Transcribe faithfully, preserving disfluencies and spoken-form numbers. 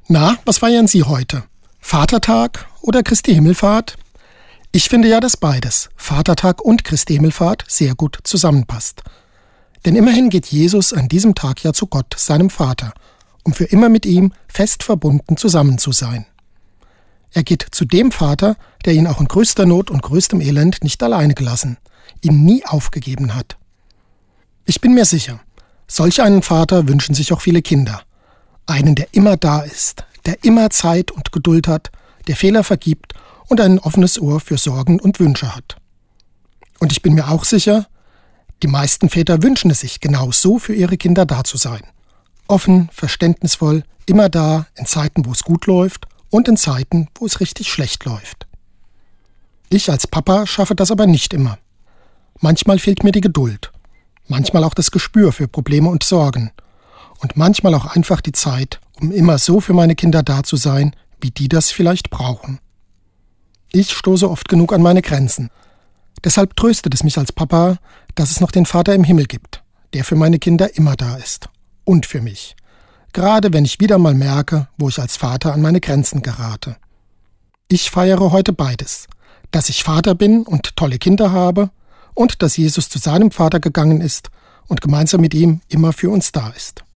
Na, was feiern Sie heute? Vatertag oder Christi Himmelfahrt? Ich finde ja, dass beides, Vatertag und Christi Himmelfahrt, sehr gut zusammenpasst. Denn immerhin geht Jesus an diesem Tag ja zu Gott, seinem Vater, um für immer mit ihm fest verbunden zusammen zu sein. Er geht zu dem Vater, der ihn auch in größter Not und größtem Elend nicht alleine gelassen, ihn nie aufgegeben hat. Ich bin mir sicher, solch einen Vater wünschen sich auch viele Kinder. Einen, der immer da ist, der immer Zeit und Geduld hat, der Fehler vergibt und ein offenes Ohr für Sorgen und Wünsche hat. Und ich bin mir auch sicher, die meisten Väter wünschen es sich, genau so für ihre Kinder da zu sein. Offen, verständnisvoll, immer da, in Zeiten, wo es gut läuft und in Zeiten, wo es richtig schlecht läuft. Ich als Papa schaffe das aber nicht immer. Manchmal fehlt mir die Geduld, manchmal auch das Gespür für Probleme und Sorgen und manchmal auch einfach die Zeit, um immer so für meine Kinder da zu sein, wie die das vielleicht brauchen. Ich stoße oft genug an meine Grenzen. Deshalb tröstet es mich als Papa, dass es noch den Vater im Himmel gibt, der für meine Kinder immer da ist. Und für mich. Gerade wenn ich wieder mal merke, wo ich als Vater an meine Grenzen gerate. Ich feiere heute beides. Dass ich Vater bin und tolle Kinder habe und dass Jesus zu seinem Vater gegangen ist und gemeinsam mit ihm immer für uns da ist.